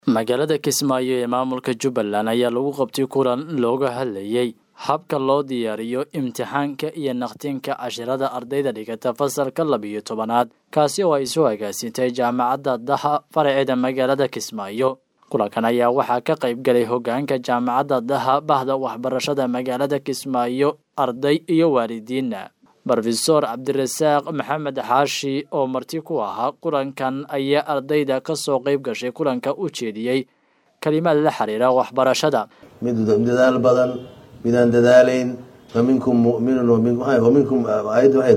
magaalada Kismaayo ee maamulka Jubbaland ayaa lagu qabtay kulan looga hadlayay habka loo diyaariyo imtixaanka iyo naqtinka casharada ardayda dhigata fasalka 12aad kaasi oo ay soo agaasintay jaamacadda Daha faraceeda magaalada Kismaayo. kulankan ayaa waxaa ka qayb galay hoggaanka jaamacadda Daha bahda waxbarashada magaalada Kismaayo, arday iyo waalidiin. Professor Cabdirasaaq Maxamed Xaashi oo marti ku ahaa kulankan ayaa ardayda ka soo qayb gashay kulanka u jeediyay kalimaad la xiriira waxbarashada. mid dadaal badan midaan dadaaleyn minkum mu'minun wa minkum aayad waahid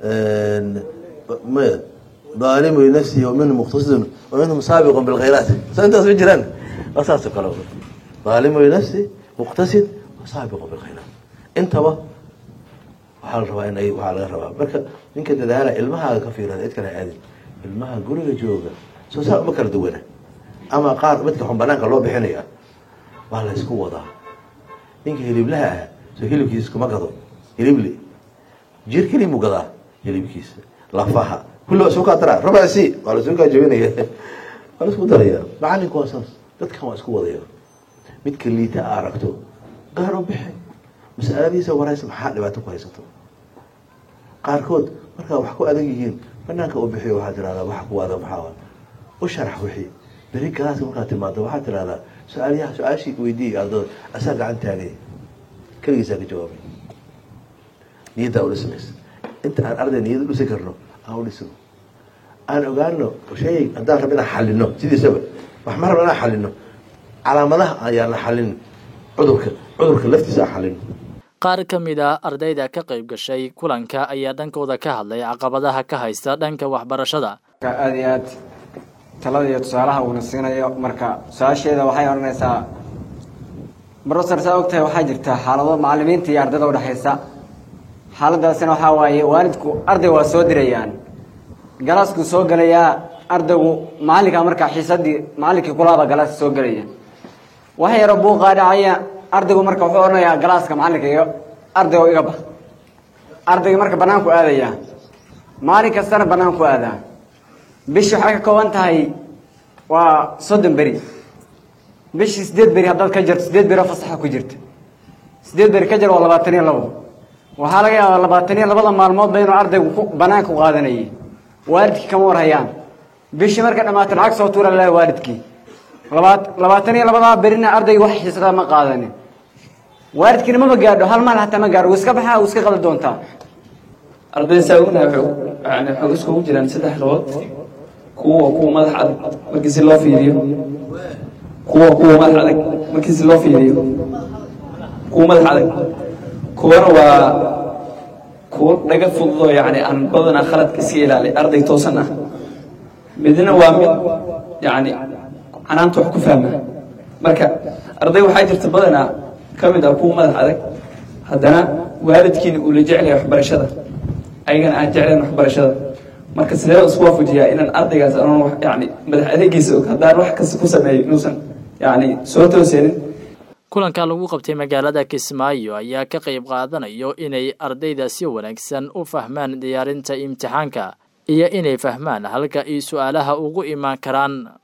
ma ظالم لنفسه ومنهم مقتصد ومنهم سابق بالخيرات. سنت سجران اساس كلام ظالم لنفسه مقتصد وسابق بالخيرات. انت waxaa rabaa in ay waxa laga rabaa marka ninka dadaala ilmaha ka fiirada cid kale aadin ilmaha guriga jooga soo saar ma kala duwana ama qaar midka xun banaanka loo bixinaya waa la isku wadaa ninka hiliblaha soo hilibkiisa kuma gado hilibli jirkii mu gadaa hilibkiisa lafaha kullu soo ka dara rabaasi wala soo ka jabinaya wala isku daraya macalinku asaas dadka waa isku wadaya midka liita aragto gaar u bixin mas'aladiisa waraysan maxaa dhibaato ku haysato qaarkood marka wax ku adag yihiin banaanka u bixiyo waxa tiraahdaa wax ku wada maxaa u sharax wixii bari kaas marka timaado waxa tiraahdaa su'aashii weydii ardada asaga gacantaagay kaligiisa ka jawaabay niyada u dhismays inta aan arday niyada u sakarno aan u dhisno aan ogaano shay haddaan rabina xalino sidiisaba wax ma rabina xalino calaamadaha ayaa la xalin cudurka laftiisa xalin. qaar ka mid ah ardayda ka qayb gashay kulanka ayaa dhankooda ka hadlay caqabadaha ka haysta dhanka waxbarashada. aad iyo aad talada iyo tusaalaha uu nasiinayo marka su'aasheeda waxay oranaysaa professor saogtay waxaa jirta xaalado macallimiinta iyo ardayda u dhaxaysa xaaladaasina waxa waaye waalidku arday waa soo dirayaan galaasku soo galaya ardaygu macallinka marka xiisadii macallinkii kulaaba galaas soo galaya waxa yar buu qaadacaya ardaygu marka wuxuu oranayaa galaaska macallinka iyo ardaygu iga bax ardaygu marka banaanku aadaya maalin kastana banaanku aada bishii waxay ka kooban tahay waa 30 beri bishii 8 beri haddaad ka jirto 8 beri fasaxa ku jirta 8 beri ka jir waa 22 waxaa laga yaabaa 22 maalmood baynu ardaygu banaanka u qaadanayay waalidkii kama warhayaan bishii marka dhamaato lacag soo tuura lahaa waalidkii 22 berina ardaygu wax xiisada ma qaadanin waalidkina ma gaadho hal maal hatta ma gaadho iska baxa iska qada doonta ardayda saawna xog isku jiraan saddex rood kuwa madax adag markii si loo fiiriyo kuwa madax adag markii si loo fiiriyo kuwa madax adag kuwa waa kuwa dhaga fududo yani aan badana khaladka iska ilaali arday toosan ah midna waa mid yani anaantu wax ku fahma marka arday waxay jirta badana kamid ah kuwa madax adag haddana waalidkiina uu la jecel yahay waxbarashada ayagana aan jeclayn waxbarashada marka sidee isku waafajiyaa inaan ardaygaas aan wax yani madax adeegiisa haddaan wax kasta ku sameeyo inuusan yani soo toosenin. kulanka lagu qabtay magaalada Kismaayo ayaa ka qayb qaadanayo inay ardayda si wanaagsan u fahmaan diyaarinta imtixaanka iyo inay fahmaan halka ay su'aalaha ugu iman karaan.